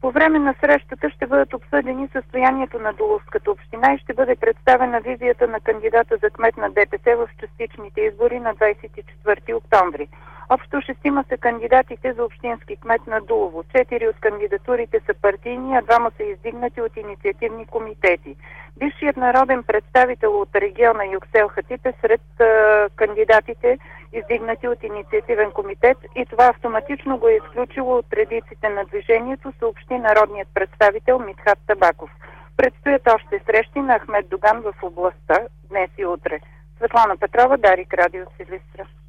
По време на срещата ще бъдат обсъдени състоянието на Дуловската община и ще бъде представена визията на кандидата за кмет на ДПС в частичните избори на 24 октомври. Общо 6 са кандидатите за общински кмет на Дулово. 4 от кандидатурите са партийни, а 2 са издигнати от инициативни комитети. Бившият народен представител от региона Юксел Хатип е сред кандидатите, издигнати от инициативен комитет, и това автоматично го е изключило от редиците на движението, съобщи народният представител Митхат Табаков. Предстоят още срещи на Ахмед Доган в областта днес и утре. Светлана Петрова, Дарик, Радио Силистра.